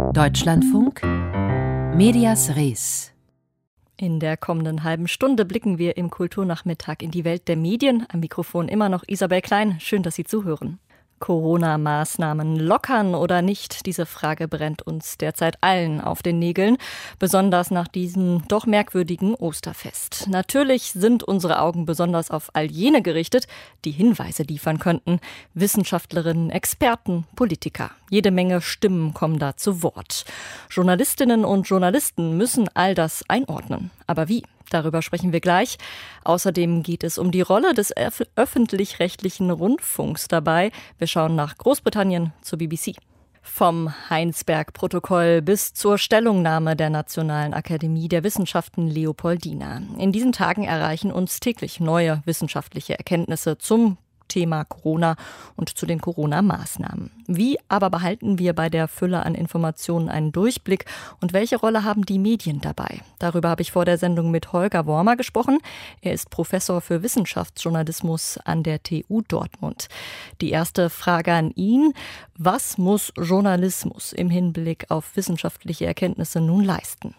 Deutschlandfunk Medias Res. In der kommenden halben Stunde blicken wir im Kulturnachmittag in die Welt der Medien. Am Mikrofon immer noch Isabel Klein. Schön, dass Sie zuhören. Corona-Maßnahmen lockern oder nicht? Diese Frage brennt uns derzeit allen auf den Nägeln, besonders nach diesem doch merkwürdigen Osterfest. Natürlich sind unsere Augen besonders auf all jene gerichtet, die Hinweise liefern könnten. Wissenschaftlerinnen, Experten, Politiker. Jede Menge Stimmen kommen da zu Wort. Journalistinnen und Journalisten müssen all das einordnen. Aber wie? Darüber sprechen wir gleich. Außerdem geht es um die Rolle des öffentlich-rechtlichen Rundfunks dabei. Wir schauen nach Großbritannien zur BBC. Vom Heinsberg-Protokoll bis zur Stellungnahme der Nationalen Akademie der Wissenschaften Leopoldina. In diesen Tagen erreichen uns täglich neue wissenschaftliche Erkenntnisse zum Thema Corona und zu den Corona-Maßnahmen. Wie aber behalten wir bei der Fülle an Informationen einen Durchblick und welche Rolle haben die Medien dabei? Darüber habe ich vor der Sendung mit Holger Wormer gesprochen. Er ist Professor für Wissenschaftsjournalismus an der TU Dortmund. Die erste Frage an ihn: Was muss Journalismus im Hinblick auf wissenschaftliche Erkenntnisse nun leisten?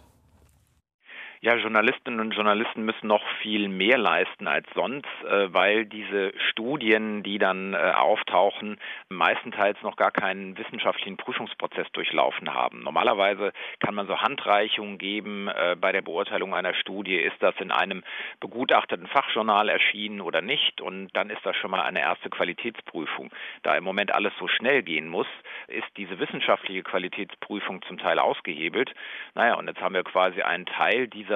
Ja, Journalistinnen und Journalisten müssen noch viel mehr leisten als sonst, weil diese Studien, die dann auftauchen, meistenteils noch gar keinen wissenschaftlichen Prüfungsprozess durchlaufen haben. Normalerweise kann man so Handreichungen geben bei der Beurteilung einer Studie, ist das in einem begutachteten Fachjournal erschienen oder nicht, und dann ist das schon mal eine erste Qualitätsprüfung. Da im Moment alles so schnell gehen muss, ist diese wissenschaftliche Qualitätsprüfung zum Teil ausgehebelt. Naja, und jetzt haben wir quasi einen Teil dieses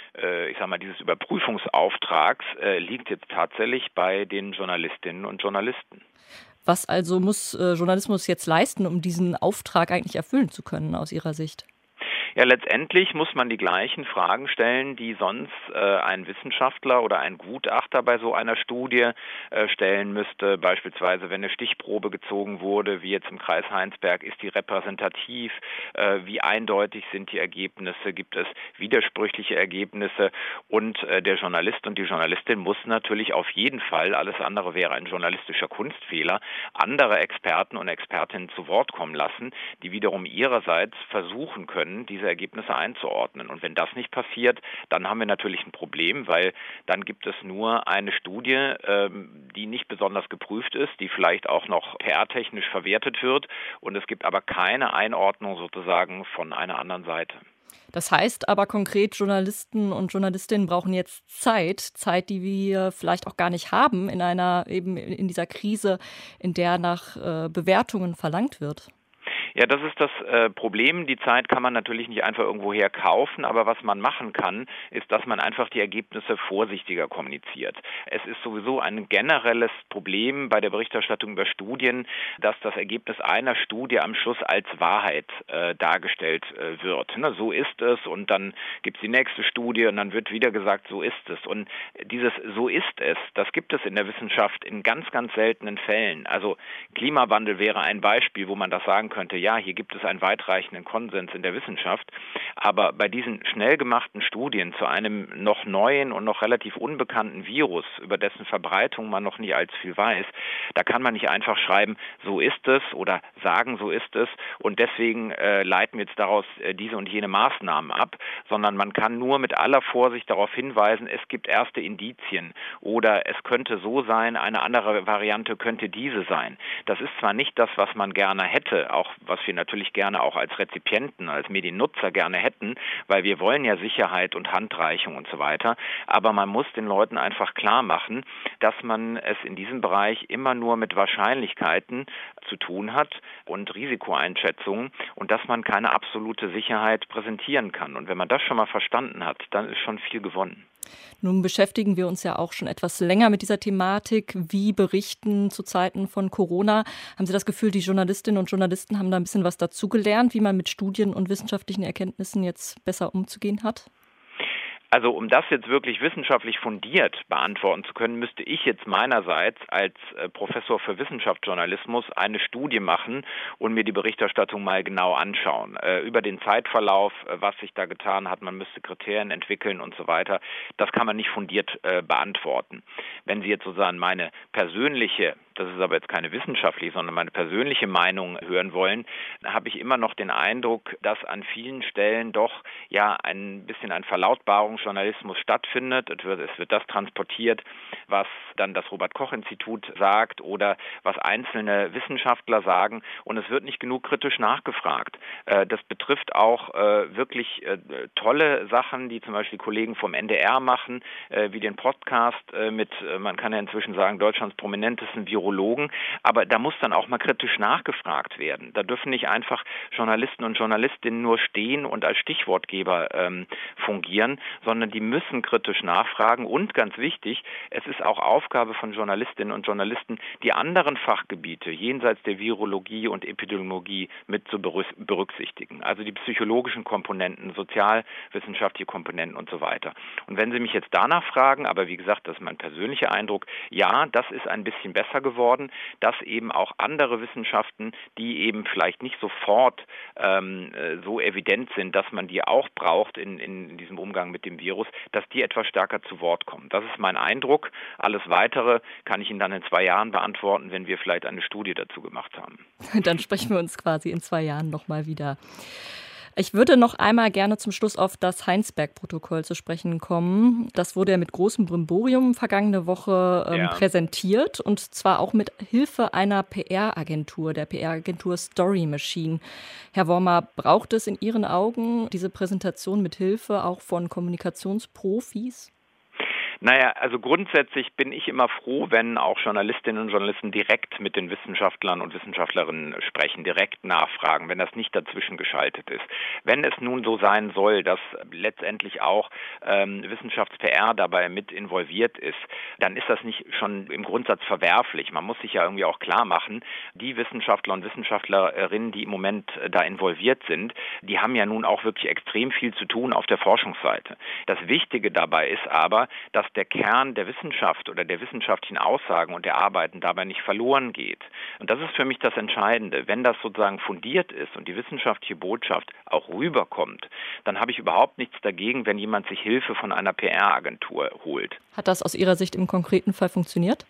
Überprüfungsauftrags liegt jetzt tatsächlich bei den Journalistinnen und Journalisten. Was also muss Journalismus jetzt leisten, um diesen Auftrag eigentlich erfüllen zu können aus Ihrer Sicht? Ja, letztendlich muss man die gleichen Fragen stellen, die sonst ein Wissenschaftler oder ein Gutachter bei so einer Studie stellen müsste. Beispielsweise, wenn eine Stichprobe gezogen wurde, wie jetzt im Kreis Heinsberg, ist die repräsentativ? Wie eindeutig sind die Ergebnisse? Gibt es widersprüchliche Ergebnisse? Und der Journalist und die Journalistin muss natürlich auf jeden Fall, alles andere wäre ein journalistischer Kunstfehler, andere Experten und Expertinnen zu Wort kommen lassen, die wiederum ihrerseits versuchen können, diese Ergebnisse einzuordnen. Und wenn das nicht passiert, dann haben wir natürlich ein Problem, weil dann gibt es nur eine Studie, die nicht besonders geprüft ist, die vielleicht auch noch PR-technisch verwertet wird, und es gibt aber keine Einordnung sozusagen von einer anderen Seite. Das heißt aber konkret, Journalisten und Journalistinnen brauchen jetzt Zeit, die wir vielleicht auch gar nicht haben eben in dieser Krise, in der nach Bewertungen verlangt wird. Ja, das ist das Problem. Die Zeit kann man natürlich nicht einfach irgendwoher kaufen, aber was man machen kann, ist, dass man einfach die Ergebnisse vorsichtiger kommuniziert. Es ist sowieso ein generelles Problem bei der Berichterstattung über Studien, dass das Ergebnis einer Studie am Schluss als Wahrheit dargestellt wird. Ne, so ist es, und dann gibt es die nächste Studie und dann wird wieder gesagt, so ist es. Und dieses "so ist es", das gibt es in der Wissenschaft in ganz, ganz seltenen Fällen. Also Klimawandel wäre ein Beispiel, wo man das sagen könnte, ja, hier gibt es einen weitreichenden Konsens in der Wissenschaft, aber bei diesen schnell gemachten Studien zu einem noch neuen und noch relativ unbekannten Virus, über dessen Verbreitung man noch nicht allzu viel weiß, da kann man nicht einfach schreiben, so ist es, oder sagen, so ist es, und deswegen leiten wir jetzt daraus diese und jene Maßnahmen ab, sondern man kann nur mit aller Vorsicht darauf hinweisen, es gibt erste Indizien oder es könnte so sein, eine andere Variante könnte diese sein. Das ist zwar nicht das, was man gerne hätte, auch was wir natürlich gerne auch als Rezipienten, als Mediennutzer gerne hätten, weil wir wollen ja Sicherheit und Handreichung und so weiter, aber man muss den Leuten einfach klar machen, dass man es in diesem Bereich immer nur mit Wahrscheinlichkeiten zu tun hat und Risikoeinschätzungen, und dass man keine absolute Sicherheit präsentieren kann. Und wenn man das schon mal verstanden hat, dann ist schon viel gewonnen. Nun beschäftigen wir uns ja auch schon etwas länger mit dieser Thematik. Wie berichten zu Zeiten von Corona? Haben Sie das Gefühl, die Journalistinnen und Journalisten haben da ein bisschen was dazugelernt, wie man mit Studien und wissenschaftlichen Erkenntnissen jetzt besser umzugehen hat? Also um das jetzt wirklich wissenschaftlich fundiert beantworten zu können, müsste ich jetzt meinerseits als Professor für Wissenschaftsjournalismus eine Studie machen und mir die Berichterstattung mal genau anschauen. Über den Zeitverlauf, was sich da getan hat, man müsste Kriterien entwickeln und so weiter. Das kann man nicht fundiert beantworten. Wenn Sie jetzt sozusagen meine persönliche das ist aber jetzt keine wissenschaftliche, sondern meine persönliche Meinung hören wollen, habe ich immer noch den Eindruck, dass an vielen Stellen doch ja ein bisschen ein Verlautbarungsjournalismus stattfindet. Es wird das transportiert, was dann das Robert-Koch-Institut sagt oder was einzelne Wissenschaftler sagen, und es wird nicht genug kritisch nachgefragt. Das betrifft auch wirklich tolle Sachen, die zum Beispiel Kollegen vom NDR machen, wie den Podcast mit, man kann ja inzwischen sagen, Deutschlands prominentesten Virologen, aber da muss dann auch mal kritisch nachgefragt werden. Da dürfen nicht einfach Journalisten und Journalistinnen nur stehen und als Stichwortgeber fungieren, sondern die müssen kritisch nachfragen, und ganz wichtig, es ist auch Aufgabe von Journalistinnen und Journalisten, die anderen Fachgebiete jenseits der Virologie und Epidemiologie mit zu berücksichtigen. Also die psychologischen Komponenten, sozialwissenschaftliche Komponenten und so weiter. Und wenn Sie mich jetzt danach fragen, aber wie gesagt, das ist mein persönlicher Eindruck, ja, das ist ein bisschen besser geworden, dass eben auch andere Wissenschaften, die eben vielleicht nicht sofort so evident sind, dass man die auch braucht in diesem Umgang mit dem Virus, dass die etwas stärker zu Wort kommen. Das ist mein Eindruck. Alles Weitere kann ich Ihnen dann in 2 Jahren beantworten, wenn wir vielleicht eine Studie dazu gemacht haben. Dann sprechen wir uns quasi in 2 Jahren nochmal wieder. Ich würde noch einmal gerne zum Schluss auf das Heinsberg-Protokoll zu sprechen kommen. Das wurde ja mit großem Brimborium vergangene Woche präsentiert, und zwar auch mit Hilfe einer PR-Agentur, der PR-Agentur Story Machine. Herr Wormer, braucht es in Ihren Augen diese Präsentation mit Hilfe auch von Kommunikationsprofis? Naja, also grundsätzlich bin ich immer froh, wenn auch Journalistinnen und Journalisten direkt mit den Wissenschaftlern und Wissenschaftlerinnen sprechen, direkt nachfragen, wenn das nicht dazwischen geschaltet ist. Wenn es nun so sein soll, dass letztendlich auch Wissenschafts-PR dabei mit involviert ist, dann ist das nicht schon im Grundsatz verwerflich. Man muss sich ja irgendwie auch klar machen, die Wissenschaftler und Wissenschaftlerinnen, die im Moment da involviert sind, die haben ja nun auch wirklich extrem viel zu tun auf der Forschungsseite. Das Wichtige dabei ist aber, dass der Kern der Wissenschaft oder der wissenschaftlichen Aussagen und der Arbeiten dabei nicht verloren geht. Und das ist für mich das Entscheidende. Wenn das sozusagen fundiert ist und die wissenschaftliche Botschaft auch rüberkommt, dann habe ich überhaupt nichts dagegen, wenn jemand sich Hilfe von einer PR-Agentur holt. Hat das aus Ihrer Sicht im konkreten Fall funktioniert?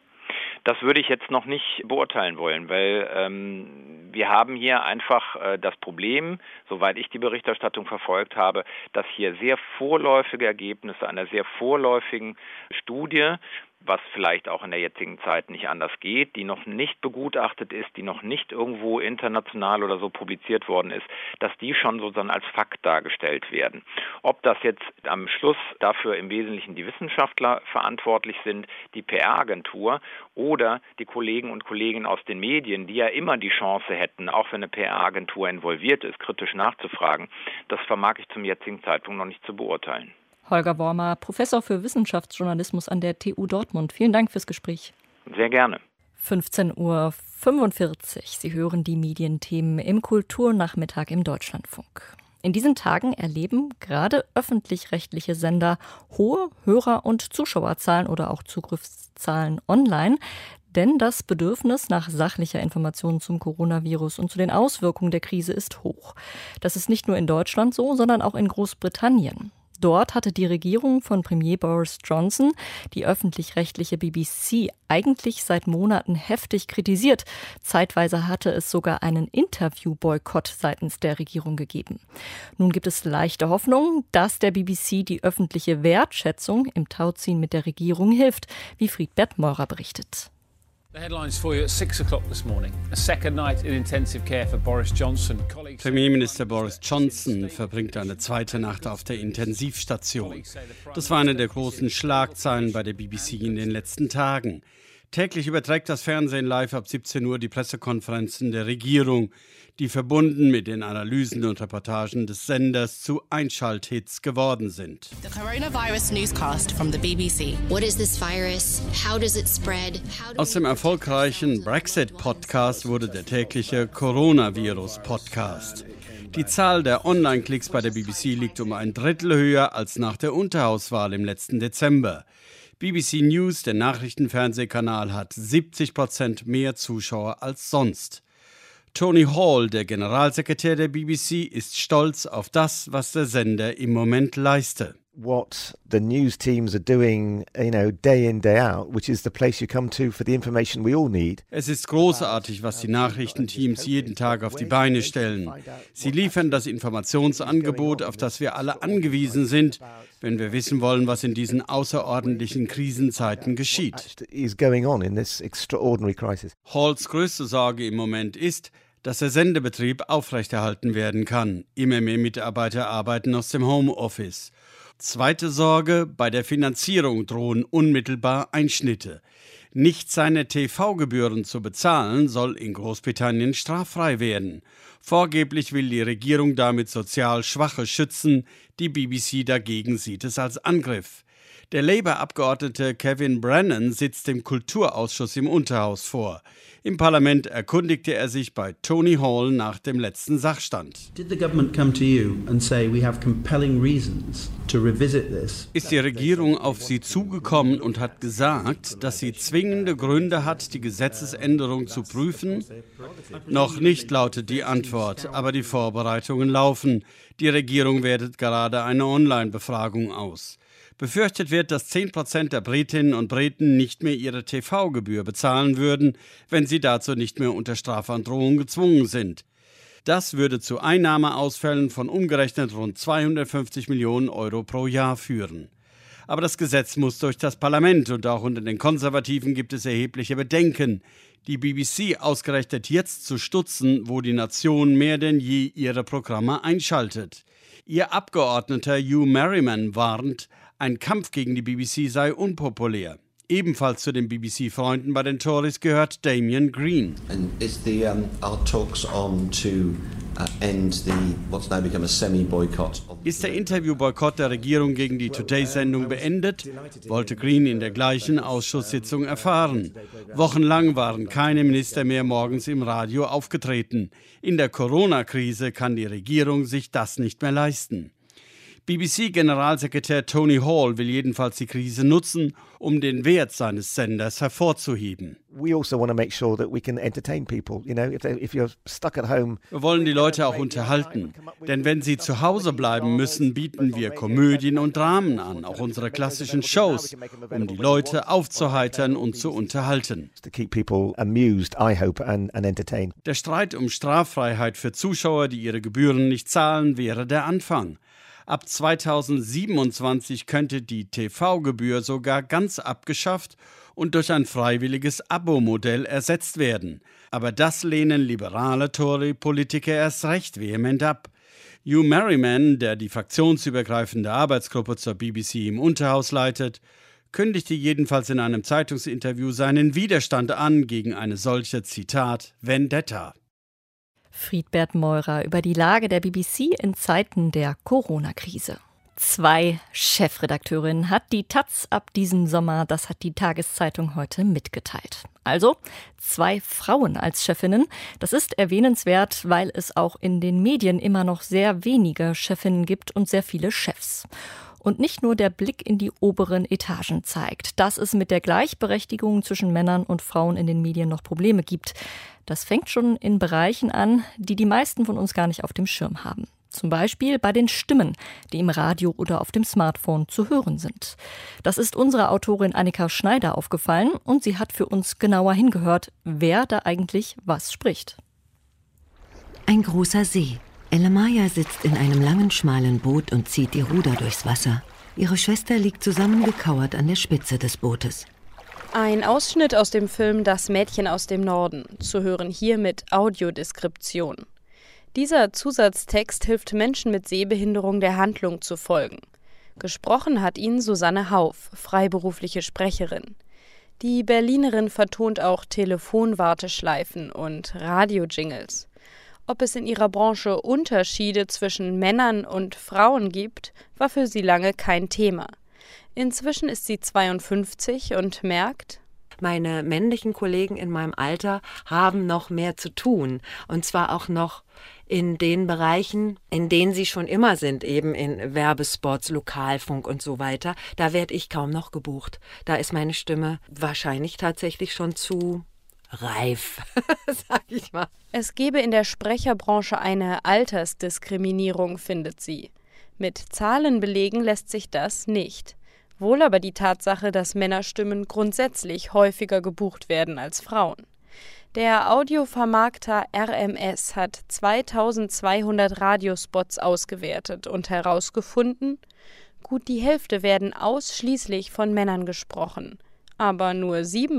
Das würde ich jetzt noch nicht beurteilen wollen, weil wir haben hier einfach das Problem, soweit ich die Berichterstattung verfolgt habe, dass hier sehr vorläufige Ergebnisse einer sehr vorläufigen Studie, was vielleicht auch in der jetzigen Zeit nicht anders geht, die noch nicht begutachtet ist, die noch nicht irgendwo international oder so publiziert worden ist, dass die schon sozusagen als Fakt dargestellt werden. Ob das jetzt am Schluss dafür im Wesentlichen die Wissenschaftler verantwortlich sind, die PR-Agentur oder die Kollegen und Kolleginnen aus den Medien, die ja immer die Chance hätten, auch wenn eine PR-Agentur involviert ist, kritisch nachzufragen, das vermag ich zum jetzigigen Zeitpunkt noch nicht zu beurteilen. Holger Wormer, Professor für Wissenschaftsjournalismus an der TU Dortmund. Vielen Dank fürs Gespräch. Sehr gerne. 15:45 Uhr. Sie hören die Medienthemen im Kulturnachmittag im Deutschlandfunk. In diesen Tagen erleben gerade öffentlich-rechtliche Sender hohe Hörer- und Zuschauerzahlen oder auch Zugriffszahlen online. Denn das Bedürfnis nach sachlicher Information zum Coronavirus und zu den Auswirkungen der Krise ist hoch. Das ist nicht nur in Deutschland so, sondern auch in Großbritannien. Dort hatte die Regierung von Premier Boris Johnson die öffentlich-rechtliche BBC eigentlich seit Monaten heftig kritisiert. Zeitweise hatte es sogar einen Interview-Boykott seitens der Regierung gegeben. Nun gibt es leichte Hoffnung, dass der BBC die öffentliche Wertschätzung im Tauziehen mit der Regierung hilft, wie Friedbert Meurer berichtet. The headlines for you at 6 o'clock this morning. A second night in intensive care for Boris Johnson. Premierminister Boris Johnson verbringt eine zweite Nacht auf der Intensivstation. Das war eine der großen Schlagzeilen bei der BBC in den letzten Tagen. Täglich überträgt das Fernsehen live ab 17 Uhr die Pressekonferenzen der Regierung, die verbunden mit den Analysen und Reportagen des Senders zu Einschalthits geworden sind. The coronavirus newscast from the BBC. What is this virus? How does it spread? Aus dem erfolgreichen Brexit-Podcast wurde der tägliche Coronavirus-Podcast. Die Zahl der Online-Klicks bei der BBC liegt um ein Drittel höher als nach der Unterhauswahl im letzten Dezember. BBC News, der Nachrichtenfernsehkanal, hat 70% mehr Zuschauer als sonst. Tony Hall, der Generalsekretär der BBC, ist stolz auf das, was der Sender im Moment leiste. what the news teams are doing, day in, day out, which is the place you come to for the information we all need. Es ist großartig, was die Nachrichtenteams jeden Tag auf die Beine stellen. Sie liefern das Informationsangebot, auf das wir alle angewiesen sind, wenn wir wissen wollen, was in diesen außerordentlichen Krisenzeiten geschieht. Halls größte Sorge im Moment ist, dass der Sendebetrieb aufrechterhalten werden kann. Immer mehr Mitarbeiter arbeiten aus dem Homeoffice. Zweite Sorge, bei der Finanzierung drohen unmittelbar Einschnitte. Nicht seine TV-Gebühren zu bezahlen, soll in Großbritannien straffrei werden. Vorgeblich will die Regierung damit sozial Schwache schützen. Die BBC dagegen sieht es als Angriff. Der Labour-Abgeordnete Kevin Brennan sitzt dem Kulturausschuss im Unterhaus vor. Im Parlament erkundigte er sich bei Tony Hall nach dem letzten Sachstand. Did the government come to you and say we have compelling reasons to revisit this? Ist die Regierung auf Sie zugekommen und hat gesagt, dass sie zwingende Gründe hat, die Gesetzesänderung zu prüfen? Noch nicht, lautet die Antwort, aber die Vorbereitungen laufen. Die Regierung wertet gerade eine Online-Befragung aus. Befürchtet wird, dass 10% der Britinnen und Briten nicht mehr ihre TV-Gebühr bezahlen würden, wenn sie dazu nicht mehr unter Strafandrohung gezwungen sind. Das würde zu Einnahmeausfällen von umgerechnet rund 250 Millionen Euro pro Jahr führen. Aber das Gesetz muss durch das Parlament und auch unter den Konservativen gibt es erhebliche Bedenken. Die BBC ausgerechnet jetzt zu stutzen, wo die Nation mehr denn je ihre Programme einschaltet. Ihr Abgeordneter Hugh Merriman warnt, ein Kampf gegen die BBC sei unpopulär. Ebenfalls zu den BBC-Freunden bei den Tories gehört Damien Green. Ist der Interviewboykott der Regierung gegen die Today-Sendung beendet? Wollte Green in der gleichen Ausschusssitzung erfahren. Wochenlang waren keine Minister mehr morgens im Radio aufgetreten. In der Corona-Krise kann die Regierung sich das nicht mehr leisten. BBC-Generalsekretär Tony Hall will jedenfalls die Krise nutzen, um den Wert seines Senders hervorzuheben. We also want to make sure that we can entertain people. If you're stuck at home. Wir wollen die Leute auch unterhalten, denn wenn sie zu Hause bleiben müssen, bieten wir Komödien und Dramen an, auch unsere klassischen Shows, um die Leute aufzuheitern und zu unterhalten. To keep people amused, I hope, and entertain. Der Streit um Straffreiheit für Zuschauer, die ihre Gebühren nicht zahlen, wäre der Anfang. Ab 2027 könnte die TV-Gebühr sogar ganz abgeschafft und durch ein freiwilliges Abo-Modell ersetzt werden. Aber das lehnen liberale Tory-Politiker erst recht vehement ab. Hugh Merriman, der die fraktionsübergreifende Arbeitsgruppe zur BBC im Unterhaus leitet, kündigte jedenfalls in einem Zeitungsinterview seinen Widerstand an gegen eine solche, Zitat, Vendetta. Friedbert Meurer über die Lage der BBC in Zeiten der Corona-Krise. 2 Chefredakteurinnen hat die Taz ab diesem Sommer, das hat die Tageszeitung heute mitgeteilt. Also 2 Frauen als Chefinnen. Das ist erwähnenswert, weil es auch in den Medien immer noch sehr wenige Chefinnen gibt und sehr viele Chefs. Und nicht nur der Blick in die oberen Etagen zeigt, dass es mit der Gleichberechtigung zwischen Männern und Frauen in den Medien noch Probleme gibt. Das fängt schon in Bereichen an, die die meisten von uns gar nicht auf dem Schirm haben. Zum Beispiel bei den Stimmen, die im Radio oder auf dem Smartphone zu hören sind. Das ist unserer Autorin Annika Schneider aufgefallen und sie hat für uns genauer hingehört, wer da eigentlich was spricht. Ein großer See. Elamaya sitzt in einem langen, schmalen Boot und zieht die Ruder durchs Wasser. Ihre Schwester liegt zusammengekauert an der Spitze des Bootes. Ein Ausschnitt aus dem Film Das Mädchen aus dem Norden, zu hören hier mit Audiodeskription. Dieser Zusatztext hilft Menschen mit Sehbehinderung der Handlung zu folgen. Gesprochen hat ihn Susanne Hauf, freiberufliche Sprecherin. Die Berlinerin vertont auch Telefonwarteschleifen und Radio-Jingles. Ob es in ihrer Branche Unterschiede zwischen Männern und Frauen gibt, war für sie lange kein Thema. Inzwischen ist sie 52 und merkt: Meine männlichen Kollegen in meinem Alter haben noch mehr zu tun. Und zwar auch noch in den Bereichen, in denen sie schon immer sind, eben in Werbespots, Lokalfunk und so weiter. Da werde ich kaum noch gebucht. Da ist meine Stimme wahrscheinlich tatsächlich schon zu reif, sag ich mal. Es gebe in der Sprecherbranche eine Altersdiskriminierung, findet sie. Mit Zahlen belegen lässt sich das nicht. Wohl aber die Tatsache, dass Männerstimmen grundsätzlich häufiger gebucht werden als Frauen. Der Audiovermarkter RMS hat 2200 Radiospots ausgewertet und herausgefunden, gut die Hälfte werden ausschließlich von Männern gesprochen, aber nur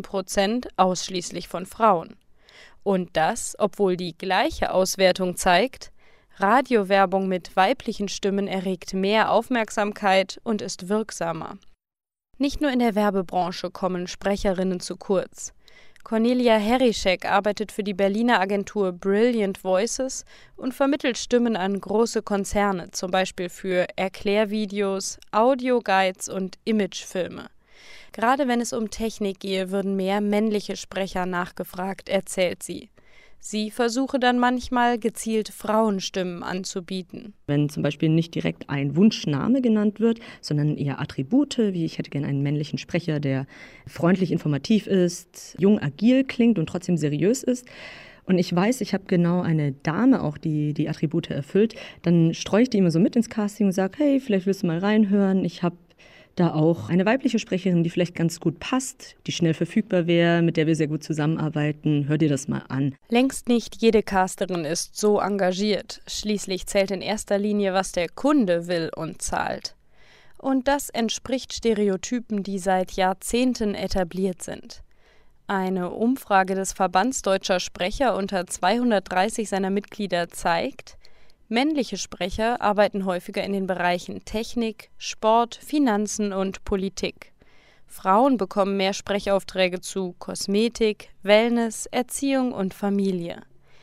7% ausschließlich von Frauen. Und das, obwohl die gleiche Auswertung zeigt, Radiowerbung mit weiblichen Stimmen erregt mehr Aufmerksamkeit und ist wirksamer. Nicht nur in der Werbebranche kommen Sprecherinnen zu kurz. Cornelia Herischek arbeitet für die Berliner Agentur Brilliant Voices und vermittelt Stimmen an große Konzerne, zum Beispiel für Erklärvideos, Audioguides und Imagefilme. Gerade wenn es um Technik gehe, würden mehr männliche Sprecher nachgefragt, erzählt sie. Sie versuche dann manchmal gezielt Frauenstimmen anzubieten. Wenn zum Beispiel nicht direkt ein Wunschname genannt wird, sondern eher Attribute, wie ich hätte gerne einen männlichen Sprecher, der freundlich informativ ist, jung, agil klingt und trotzdem seriös ist. Und ich weiß, ich habe genau eine Dame auch, die die Attribute erfüllt, dann streue ich die immer so mit ins Casting und sage, hey, vielleicht willst du mal reinhören, ich habe da auch eine weibliche Sprecherin, die vielleicht ganz gut passt, die schnell verfügbar wäre, mit der wir sehr gut zusammenarbeiten. Hör dir das mal an. Längst nicht jede Casterin ist so engagiert. Schließlich zählt in erster Linie, was der Kunde will und zahlt. Und das entspricht Stereotypen, die seit Jahrzehnten etabliert sind. Eine Umfrage des Verbands Deutscher Sprecher unter 230 seiner Mitglieder zeigt, männliche Sprecher arbeiten häufiger in den Bereichen Technik, Sport, Finanzen und Politik. Frauen bekommen mehr Sprechaufträge zu Kosmetik, Wellness, Erziehung und Familie.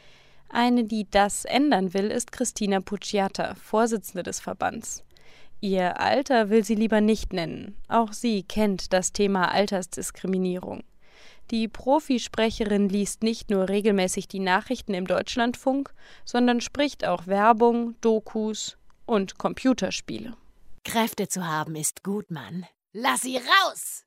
Eine, die das ändern will, ist Christina Pucciata, Vorsitzende des Verbands. Ihr Alter will sie lieber nicht nennen. Auch sie kennt das Thema Altersdiskriminierung. Die Profisprecherin liest nicht nur regelmäßig die Nachrichten im Deutschlandfunk, sondern spricht auch Werbung, Dokus und Computerspiele. Kräfte zu haben ist gut, Mann. Lass sie raus!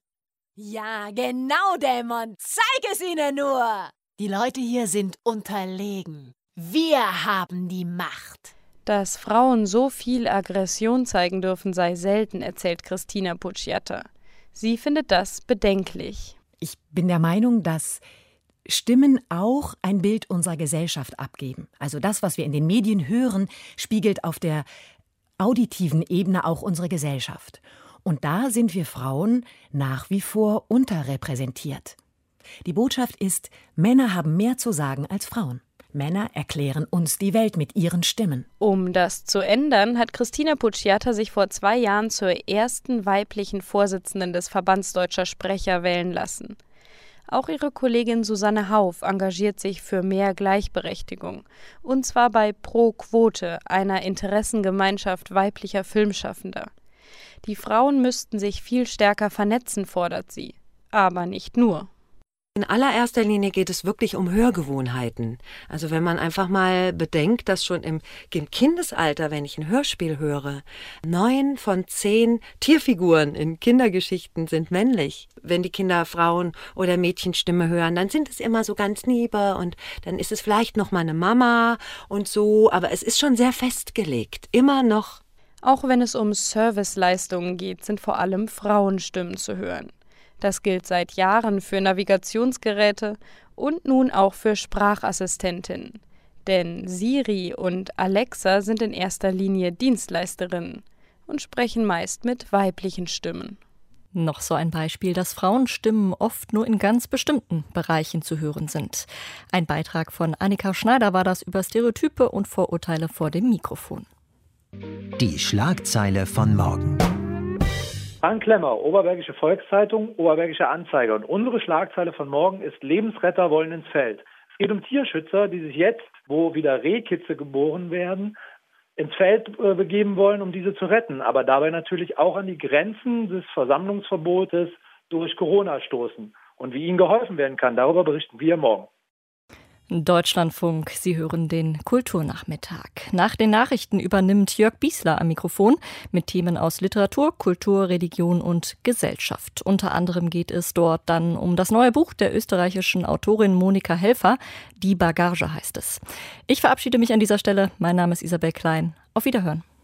Ja, genau, Dämon. Zeig es ihnen nur! Die Leute hier sind unterlegen. Wir haben die Macht. Dass Frauen so viel Aggression zeigen dürfen, sei selten, erzählt Christina Pucciata. Sie findet das bedenklich. Ich bin der Meinung, dass Stimmen auch ein Bild unserer Gesellschaft abgeben. Also das, was wir in den Medien hören, spiegelt auf der auditiven Ebene auch unsere Gesellschaft. Und da sind wir Frauen nach wie vor unterrepräsentiert. Die Botschaft ist, Männer haben mehr zu sagen als Frauen. Männer erklären uns die Welt mit ihren Stimmen. Um das zu ändern, hat Christina Pucciata sich vor 2 Jahren zur ersten weiblichen Vorsitzenden des Verbands Deutscher Sprecher wählen lassen. Auch ihre Kollegin Susanne Hauf engagiert sich für mehr Gleichberechtigung. Und zwar bei Pro Quote, einer Interessengemeinschaft weiblicher Filmschaffender. Die Frauen müssten sich viel stärker vernetzen, fordert sie. Aber nicht nur. In allererster Linie geht es wirklich um Hörgewohnheiten. Also wenn man einfach mal bedenkt, dass schon im Kindesalter, wenn ich ein Hörspiel höre, 9 von 10 Tierfiguren in Kindergeschichten sind männlich. Wenn die Kinder Frauen- oder Mädchenstimme hören, dann sind es immer so ganz liebe und dann ist es vielleicht noch mal eine Mama und so. Aber es ist schon sehr festgelegt, immer noch. Auch wenn es um Serviceleistungen geht, sind vor allem Frauenstimmen zu hören. Das gilt seit Jahren für Navigationsgeräte und nun auch für Sprachassistentinnen. Denn Siri und Alexa sind in erster Linie Dienstleisterinnen und sprechen meist mit weiblichen Stimmen. Noch so ein Beispiel, dass Frauenstimmen oft nur in ganz bestimmten Bereichen zu hören sind. Ein Beitrag von Annika Schneider war das über Stereotype und Vorurteile vor dem Mikrofon. Die Schlagzeile von morgen. Frank Klemmer, Oberbergische Volkszeitung, Oberbergischer Anzeiger. Und unsere Schlagzeile von morgen ist: Lebensretter wollen ins Feld. Es geht um Tierschützer, die sich jetzt, wo wieder Rehkitze geboren werden, ins Feld begeben wollen, um diese zu retten. Aber dabei natürlich auch an die Grenzen des Versammlungsverbotes durch Corona stoßen. Und wie ihnen geholfen werden kann, darüber berichten wir morgen. Deutschlandfunk, Sie hören den Kulturnachmittag. Nach den Nachrichten übernimmt Jörg Biesler am Mikrofon mit Themen aus Literatur, Kultur, Religion und Gesellschaft. Unter anderem geht es dort dann um das neue Buch der österreichischen Autorin Monika Helfer. Die Bagage heißt es. Ich verabschiede mich an dieser Stelle. Mein Name ist Isabel Klein. Auf Wiederhören.